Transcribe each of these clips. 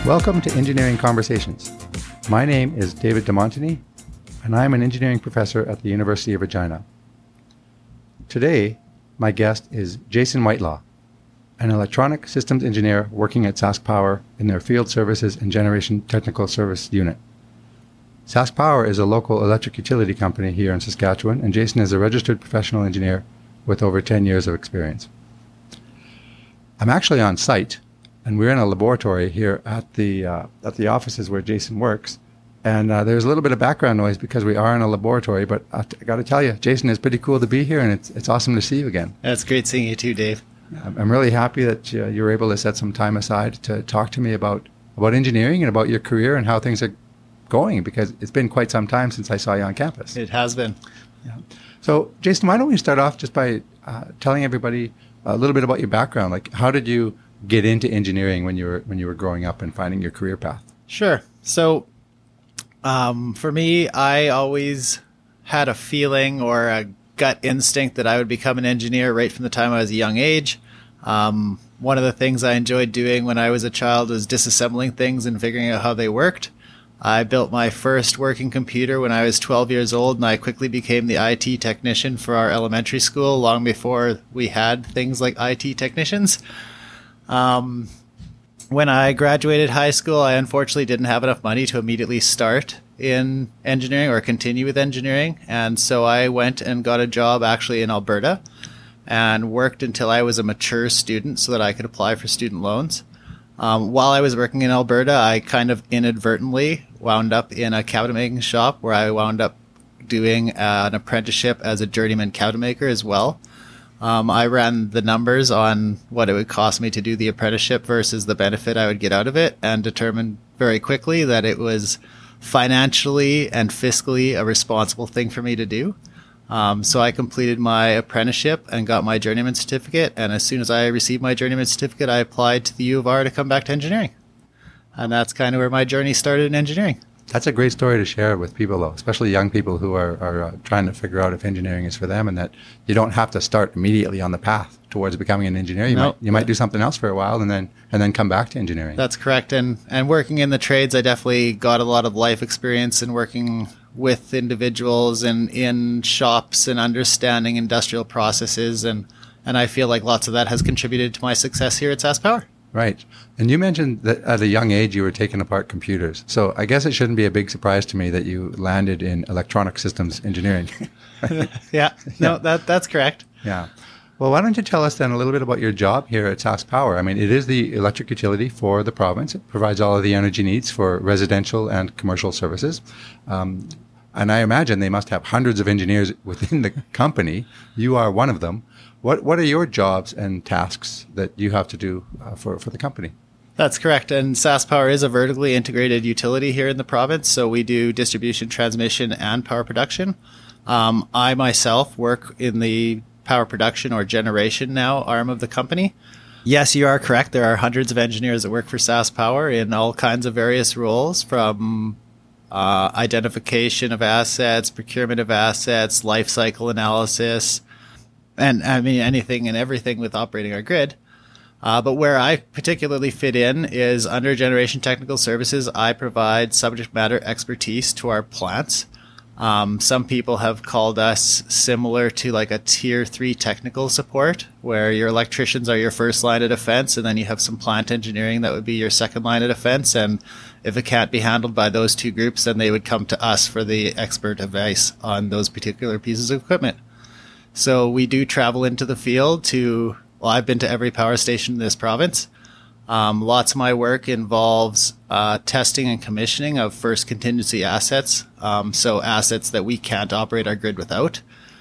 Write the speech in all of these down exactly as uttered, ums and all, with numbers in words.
Welcome to Engineering Conversations. My name is David DeMontini, and I'm an engineering professor at the University of Regina. Today, my guest is Jason Whitelaw, an electronic systems engineer working at SaskPower in their Field Services and Generation Technical Service Unit. SaskPower is a local electric utility company here in Saskatchewan, and Jason is a registered professional engineer with over ten years of experience. I'm actually on site, and we're in a laboratory here at the uh, at the offices where Jason works. And uh, there's a little bit of background noise because we are in a laboratory, but I, t- I got to tell you, Jason, it's pretty cool to be here, and it's it's awesome to see you again. It's great seeing you too, Dave. I'm, I'm really happy that uh, you were able to set some time aside to talk to me about, about engineering and about your career and how things are going, because it's been quite some time since I saw you on campus. It has been. Yeah. So, Jason, why don't we start off just by uh, telling everybody a little bit about your background? Like, how did you get into engineering when you were when you were growing up and finding your career path? Sure. So, um, for me, I always had a feeling or a gut instinct that I would become an engineer right from the time I was a young age. Um, one of the things I enjoyed doing when I was a child was disassembling things and figuring out how they worked. I built my first working computer when I was twelve years old, and I quickly became the I T technician for our elementary school long before we had things like I T technicians. Um, when I graduated high school, I unfortunately didn't have enough money to immediately start in engineering or continue with engineering. And so I went and got a job actually in Alberta and worked until I was a mature student so that I could apply for student loans. Um, while I was working in Alberta, I kind of inadvertently wound up in a cabinet making shop where I wound up doing uh, an apprenticeship as a journeyman cabinet maker as well. Um, I ran the numbers on what it would cost me to do the apprenticeship versus the benefit I would get out of it, and determined very quickly that it was financially and fiscally a responsible thing for me to do. Um, so I completed my apprenticeship and got my journeyman certificate. And as soon as I received my journeyman certificate, I applied to the U of R to come back to engineering. And that's kind of where my journey started in engineering. That's a great story to share with people, though, especially young people who are, are uh, trying to figure out if engineering is for them, and that you don't have to start immediately on the path towards becoming an engineer. You, nope. might, you might do something else for a while and then and then come back to engineering. That's correct. And, and working in the trades, I definitely got a lot of life experience in working with individuals and in shops and understanding industrial processes. And, and I feel like lots of that has contributed to my success here at SaskPower. Right. And you mentioned that at a young age you were taking apart computers. So I guess it shouldn't be a big surprise to me that you landed in electronic systems engineering. yeah. No, that that's correct. Yeah. Well, why don't you tell us then a little bit about your job here at SaskPower? I mean, it is the electric utility for the province. It provides all of the energy needs for residential and commercial services. Um, and I imagine they must have hundreds of engineers within the company. You are one of them. What what are your jobs and tasks that you have to do uh, for, for the company? That's correct. And SaskPower is a vertically integrated utility here in the province. So we do distribution, transmission, and power production. Um, I myself work in the power production or generation now arm of the company. Yes, you are correct. There are hundreds of engineers that work for SaskPower in all kinds of various roles, from uh, identification of assets, procurement of assets, life cycle analysis, and I mean, anything and everything with operating our grid. Uh, but where I particularly fit in is under Generation Technical Services. I provide subject matter expertise to our plants. Um, some people have called us similar to like a tier three technical support, where your electricians are your first line of defense, and then you have some plant engineering that would be your second line of defense. And if it can't be handled by those two groups, then they would come to us for the expert advice on those particular pieces of equipment. So we do travel into the field to, well, I've been to every power station in this province. Um, lots of my work involves uh, testing and commissioning of first contingency assets, um, so assets that we can't operate our grid without.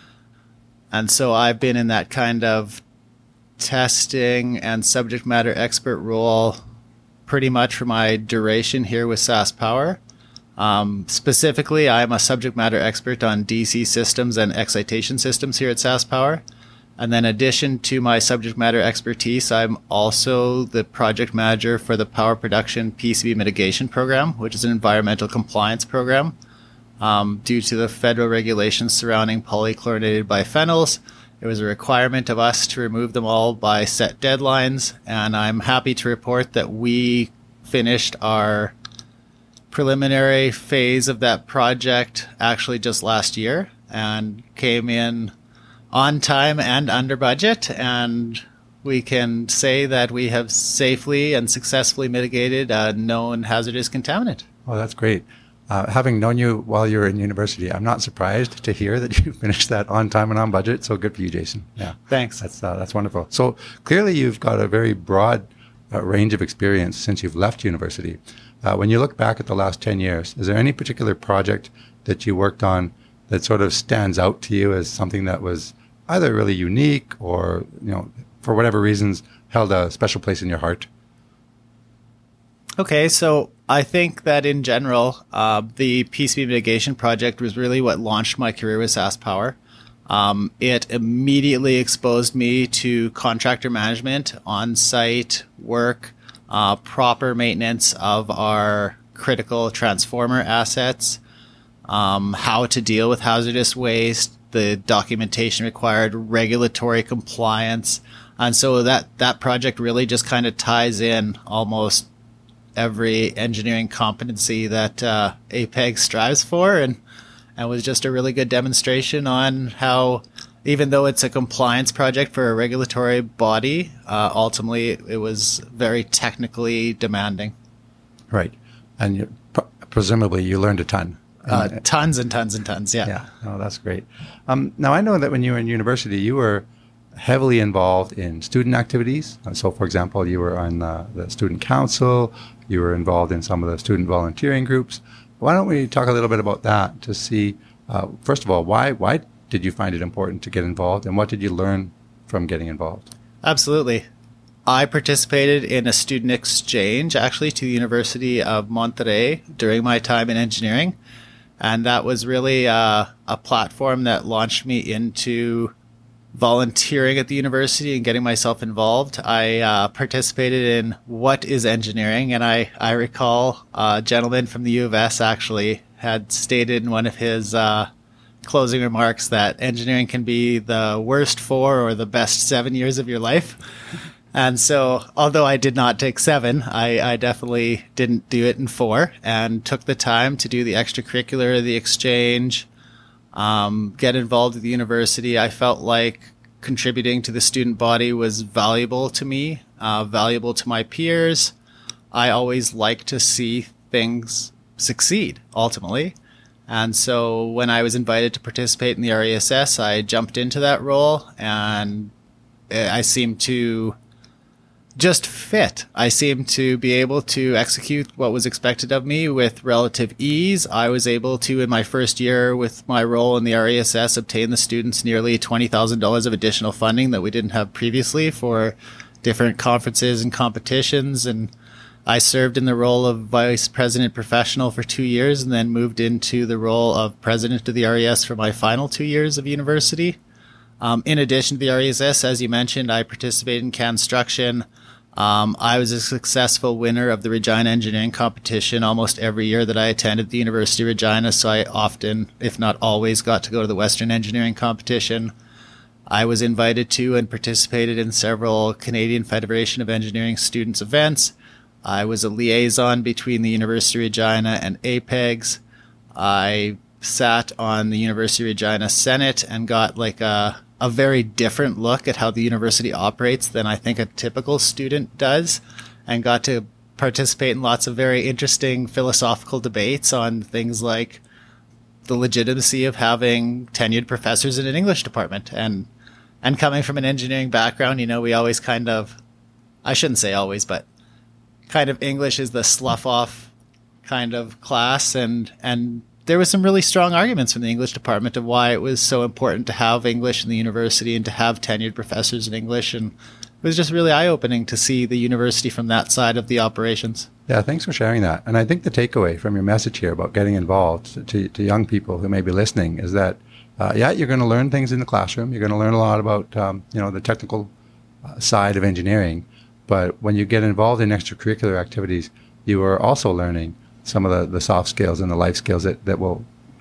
And so I've been in that kind of testing and subject matter expert role pretty much for my duration here with SaskPower. Um, specifically, I'm a subject matter expert on D C systems and excitation systems here at SaskPower. And then in addition to my subject matter expertise, I'm also the project manager for the Power Production P C B Mitigation Program, which is an environmental compliance program. Um, due to the federal regulations surrounding polychlorinated biphenyls, it was a requirement of us to remove them all by set deadlines. And I'm happy to report that we finished our preliminary phase of that project actually just last year and came in on time and under budget. And we can say that we have safely and successfully mitigated a known hazardous contaminant. Oh, that's great. Uh, having known you while you were in university, I'm not surprised to hear that you finished that on time and on budget. So good for you, Jason. Yeah, thanks. That's uh, that's wonderful. So clearly, you've got a very broad uh, range of experience since you've left university. Uh, when you look back at the last ten years, is there any particular project that you worked on that sort of stands out to you as something that was either really unique or, you know, for whatever reasons, held a special place in your heart? Okay, so I think that in general, uh, the P C B mitigation project was really what launched my career with SaskPower. Um, it immediately exposed me to contractor management, on-site work, uh, proper maintenance of our critical transformer assets, um, how to deal with hazardous waste, the documentation required, regulatory compliance. And so that, that project really just kind of ties in almost every engineering competency that uh, A P E G strives for, and and was just a really good demonstration on how, even though it's a compliance project for a regulatory body, uh, ultimately it was very technically demanding. Right. And you, pr- presumably you learned a ton. Uh, tons and tons and tons, yeah. Yeah, oh, that's great. Um, now, I know that when you were in university, you were heavily involved in student activities. Uh, so, for example, you were on uh, the student council, you were involved in some of the student volunteering groups. Why don't we talk a little bit about that to see, uh, first of all, why why did you find it important to get involved, and what did you learn from getting involved? Absolutely. I participated in a student exchange, actually, to the University of Monterrey during my time in engineering. And that was really uh, a platform that launched me into volunteering at the university and getting myself involved. I uh, participated in What is Engineering? And I, I recall a gentleman from the U of S actually had stated in one of his uh, closing remarks that engineering can be the worst four or the best seven years of your life. And so, although I did not take seven, I, I definitely didn't do it in four, and took the time to do the extracurricular, the exchange, um, get involved with the university. I felt like contributing to the student body was valuable to me, uh, valuable to my peers. I always like to see things succeed, ultimately. And so when I was invited to participate in the R E S S, I jumped into that role, and I seemed to just fit. I seemed to be able to execute what was expected of me with relative ease. I was able to, in my first year with my role in the R E S S, obtain the students nearly twenty thousand dollars of additional funding that we didn't have previously for different conferences and competitions. And I served in the role of vice president professional for two years and then moved into the role of president of the R E S for my final two years of university. Um, in addition to the R E S S, as you mentioned, I participated in construction. Um, I was a successful winner of the Regina Engineering Competition almost every year that I attended the University of Regina, so I often, if not always, got to go to the Western Engineering Competition. I was invited to and participated in several Canadian Federation of Engineering students events. I was a liaison between the University of Regina and A P E Gs. I sat on the University of Regina Senate and got like a a very different look at how the university operates than I think a typical student does, and got to participate in lots of very interesting philosophical debates on things like the legitimacy of having tenured professors in an English department. And and coming from an engineering background, you know, we always kind of, I shouldn't say always, but kind of English is the slough off kind of class, and and there was some really strong arguments from the English department of why it was so important to have English in the university and to have tenured professors in English. And it was just really eye-opening to see the university from that side of the operations. Yeah, thanks for sharing that. And I think the takeaway from your message here about getting involved to, to young people who may be listening is that, uh, yeah, you're going to learn things in the classroom. You're going to learn a lot about, um, you know, the technical uh, side of engineering. But when you get involved in extracurricular activities, you are also learning some of the, the soft skills and the life skills that, that will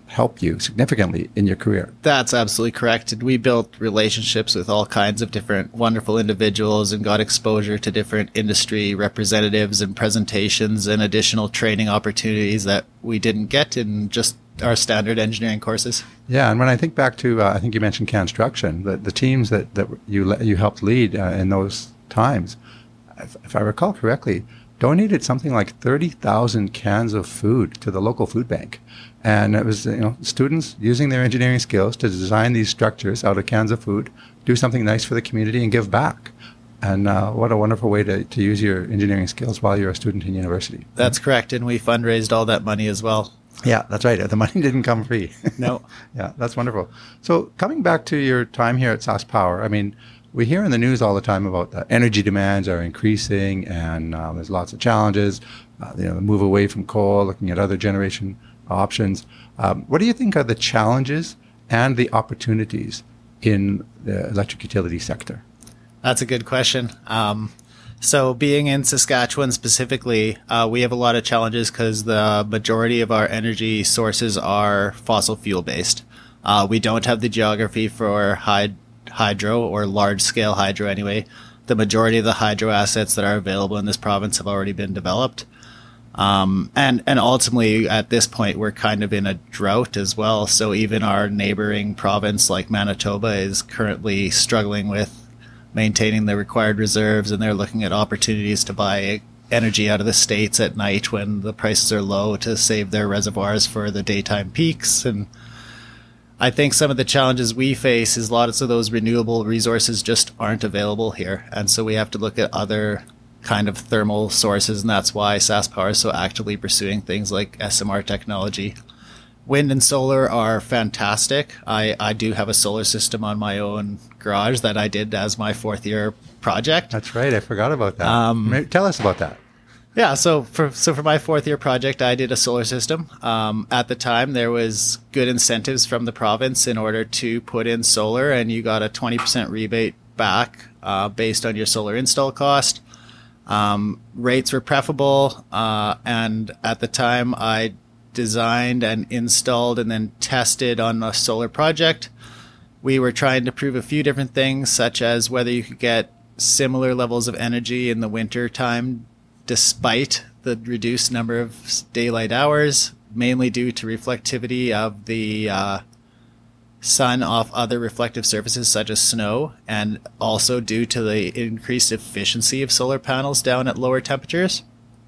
help you significantly in your career. That's absolutely correct. And we built relationships with all kinds of different wonderful individuals and got exposure to different industry representatives and presentations and additional training opportunities that we didn't get in just our standard engineering courses. Yeah, and when I think back to, uh, I think you mentioned construction, the, the teams that, that you le- you helped lead uh, in those times, if, if I recall correctly, donated something like thirty thousand cans of food to the local food bank. And it was, you know, students using their engineering skills to design these structures out of cans of food, do something nice for the community and give back. And uh, what a wonderful way to, to use your engineering skills while you're a student in university. That's correct. And we fundraised all that money as well. Yeah, that's right. The money didn't come free. No. Yeah, that's wonderful. So coming back to your time here at SaskPower, I mean, we hear in the news all the time about the energy demands are increasing and uh, there's lots of challenges, uh, you know, the move away from coal, looking at other generation options. Um, what do you think are the challenges and the opportunities in the electric utility sector? That's a good question. Um, so being in Saskatchewan specifically, uh, we have a lot of challenges because the majority of our energy sources are fossil fuel based. Uh, we don't have the geography for hyd- hydro or large scale hydro anyway. The majority of the hydro assets that are available in this province have already been developed. Um, and, and ultimately, at this point, we're kind of in a drought as well. So even our neighboring province, like Manitoba, is currently struggling with maintaining the required reserves, and they're looking at opportunities to buy energy out of the States at night when the prices are low to save their reservoirs for the daytime peaks. And I think some of the challenges we face is lots of those renewable resources just aren't available here. And so we have to look at other kind of thermal sources, and that's why SaskPower is so actively pursuing things like S M R technology. Wind and solar are fantastic. I, I do have a solar system on my own garage that I did as my fourth year project. That's right. I forgot about that. Um, Maybe tell us about that. Yeah, so for so for my fourth year project, I did a solar system. Um, at the time, there was good incentives from the province in order to put in solar, and you got a twenty percent rebate back uh, based on your solar install cost. Um, rates were preferable, uh, and at the time I designed and installed and then tested on a solar project. We were trying to prove a few different things, such as whether you could get similar levels of energy in the winter time despite the reduced number of daylight hours, mainly due to reflectivity of the uh, sun off other reflective surfaces such as snow, and also due to the increased efficiency of solar panels down at lower temperatures.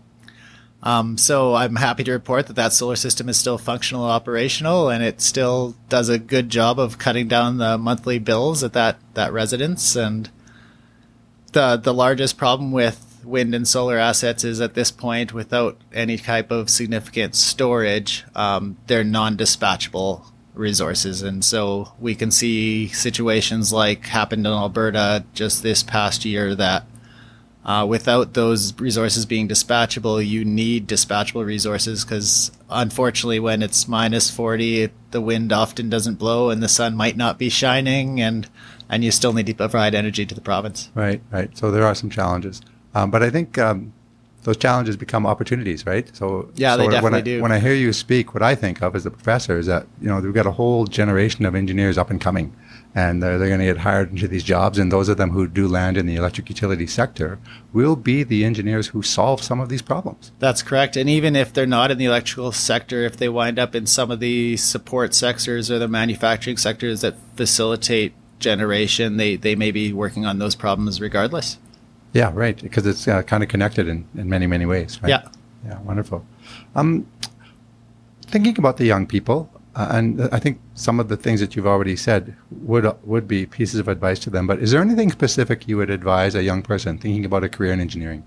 Um, so I'm happy to report that that solar system is still functional and operational, and it still does a good job of cutting down the monthly bills at that, that residence. And the the largest problem with wind and solar assets is at this point, without any type of significant storage, um, they're non-dispatchable resources. And so we can see situations like happened in Alberta just this past year that uh, without those resources being dispatchable, you need dispatchable resources because unfortunately when it's minus forty, it, the wind often doesn't blow and the sun might not be shining, and, and you still need to provide energy to the province. Right, right. So there are some challenges. Um, but I think um, those challenges become opportunities, right? So yeah, so they when definitely I, do. When I hear you speak, what I think of as a professor is that, you know, we've got a whole generation of engineers up and coming, and they're, they're going to get hired into these jobs, and those of them who do land in the electric utility sector will be the engineers who solve some of these problems. That's correct. And even if they're not in the electrical sector, if they wind up in some of the support sectors or the manufacturing sectors that facilitate generation, they, they may be working on those problems regardless. Yeah, right, because it's uh, kind of connected in, in many, many ways, right? Yeah. Yeah, wonderful. Um, thinking about the young people, uh, and I think some of the things that you've already said would uh, would be pieces of advice to them, but is there anything specific you would advise a young person thinking about a career in engineering?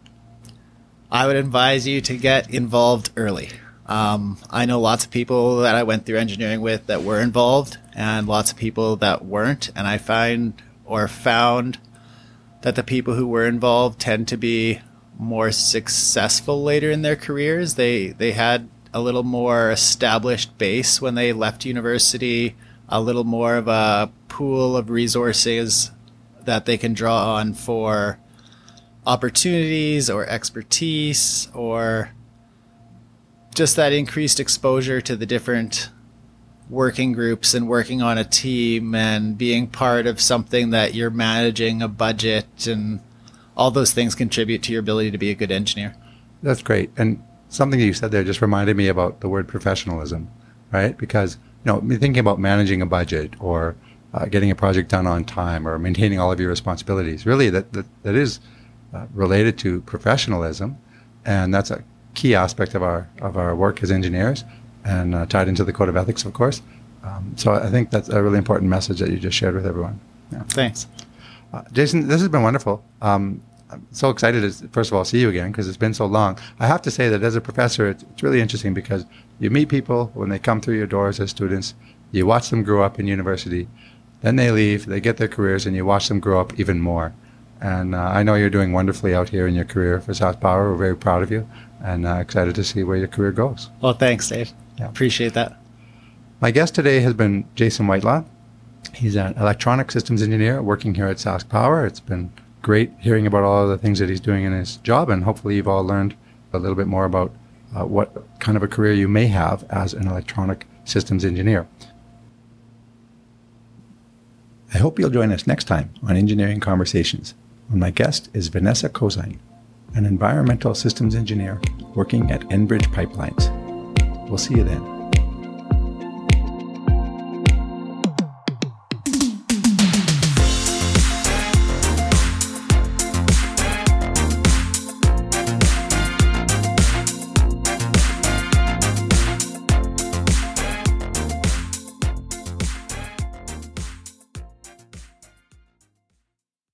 I would advise you to get involved early. Um, I know lots of people that I went through engineering with that were involved and lots of people that weren't, and I find or found that the people who were involved tend to be more successful later in their careers. They they had a little more established base when they left university, a little more of a pool of resources that they can draw on for opportunities or expertise, or just that increased exposure to the different working groups and working on a team and being part of something that you're managing a budget, and all those things contribute to your ability to be a good engineer. That's great. And something that you said there just reminded me about the word professionalism, right? Because, you know, thinking about managing a budget or uh, getting a project done on time or maintaining all of your responsibilities, really that, that, that is uh, related to professionalism. And that's a key aspect of our, of our work as engineers, and uh, tied into the code of ethics, of course. Um, so I think that's a really important message that you just shared with everyone. Yeah. Thanks. Uh, Jason, this has been wonderful. Um, I'm so excited to, first of all, see you again because it's been so long. I have to say that as a professor, it's, it's really interesting because you meet people when they come through your doors as students, you watch them grow up in university, then they leave, they get their careers, and you watch them grow up even more. And uh, I know you're doing wonderfully out here in your career for SaskPower. We're very proud of you and uh, excited to see where your career goes. Well, thanks, Dave. Yeah. Appreciate that. My guest today has been Jason Whitelaw. He's an electronic systems engineer working here at SaskPower. It's been great hearing about all of the things that he's doing in his job, and hopefully you've all learned a little bit more about uh, what kind of a career you may have as an electronic systems engineer. I hope you'll join us next time on Engineering Conversations, when my guest is Vanessa Kozine, an environmental systems engineer working at Enbridge Pipelines. We'll see you then.